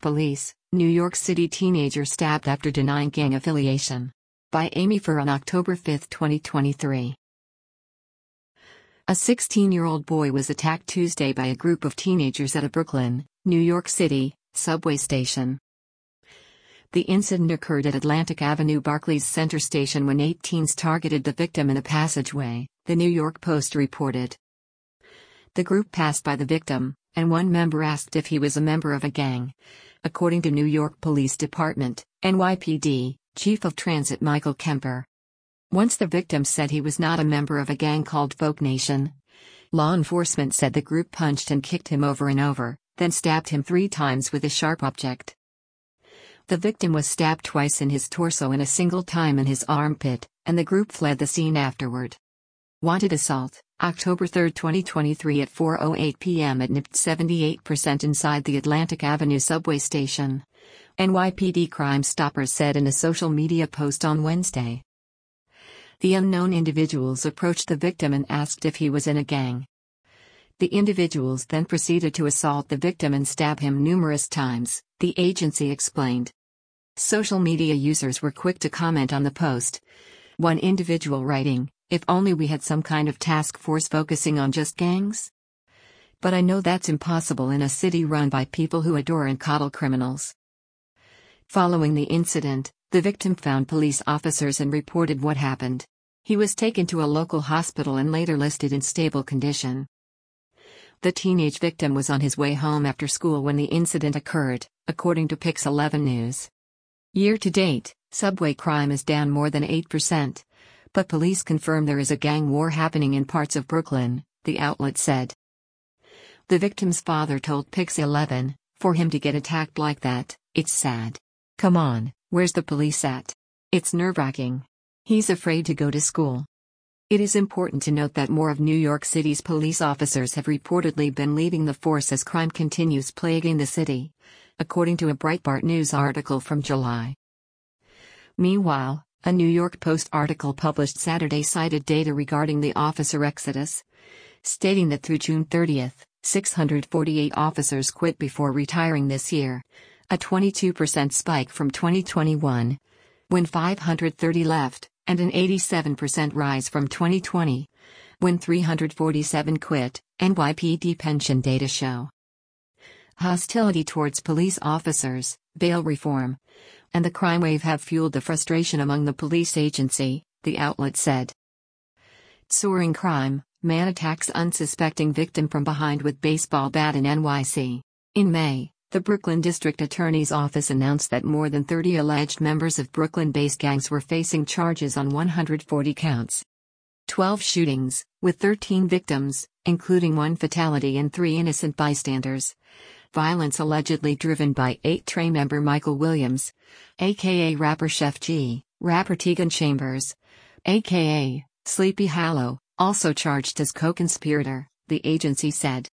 Police, New York City teenager stabbed after denying gang affiliation. By Amy Fur on October 5, 2023. A 16-year-old boy was attacked Tuesday by a group of teenagers at a Brooklyn, New York City, subway station. The incident occurred at Atlantic Avenue Barclays Center Station when 8 teens targeted the victim in a passageway, the New York Post reported. The group passed by the victim, and one member asked if he was a member of a gang. According to New York Police Department, NYPD, Chief of Transit Michael Kemper. Once the victim said he was not a member of a gang called Folk Nation. Law enforcement said the group punched and kicked him over and over, then stabbed him 3 times with a sharp object. The victim was stabbed twice in his torso and a single time in his armpit, and the group fled the scene afterward. Wanted assault, October 3, 2023 at 4:08 p.m. at NYPD 78% inside the Atlantic Avenue subway station. NYPD Crime Stoppers said in a social media post on Wednesday. The unknown individuals approached the victim and asked if he was in a gang. The individuals then proceeded to assault the victim and stab him numerous times, the agency explained. Social media users were quick to comment on the post. One individual writing, "If only we had some kind of task force focusing on just gangs? But I know that's impossible in a city run by people who adore and coddle criminals." Following the incident, the victim found police officers and reported what happened. He was taken to a local hospital and later listed in stable condition. The teenage victim was on his way home after school when the incident occurred, according to Pix 11 News. Year to date, subway crime is down more than 8%, but police confirm there is a gang war happening in parts of Brooklyn, the outlet said. The victim's father told Pix 11, "For him to get attacked like that, it's sad. Come on, where's the police at? It's nerve-wracking. He's afraid to go to school." It is important to note that more of New York City's police officers have reportedly been leaving the force as crime continues plaguing the city, according to a Breitbart News article from July. Meanwhile, a New York Post article published Saturday cited data regarding the officer exodus, stating that through June 30, 648 officers quit before retiring this year, a 22% spike from 2021, when 530 left, and an 87% rise from 2020, when 347 quit, NYPD pension data show. Hostility towards police officers, bail reform, and the crime wave have fueled the frustration among the police agency, the outlet said. Soaring crime, man attacks unsuspecting victim from behind with baseball bat in NYC. In May, the Brooklyn District Attorney's Office announced that more than 30 alleged members of Brooklyn-based gangs were facing charges on 140 counts. 12 shootings, with 13 victims, including 1 fatality and 3 innocent bystanders. Violence allegedly driven by 8 Trey member Michael Williams, a.k.a. rapper Chef G, rapper Tegan Chambers, a.k.a. Sleepy Hallow, also charged as co-conspirator, the agency said.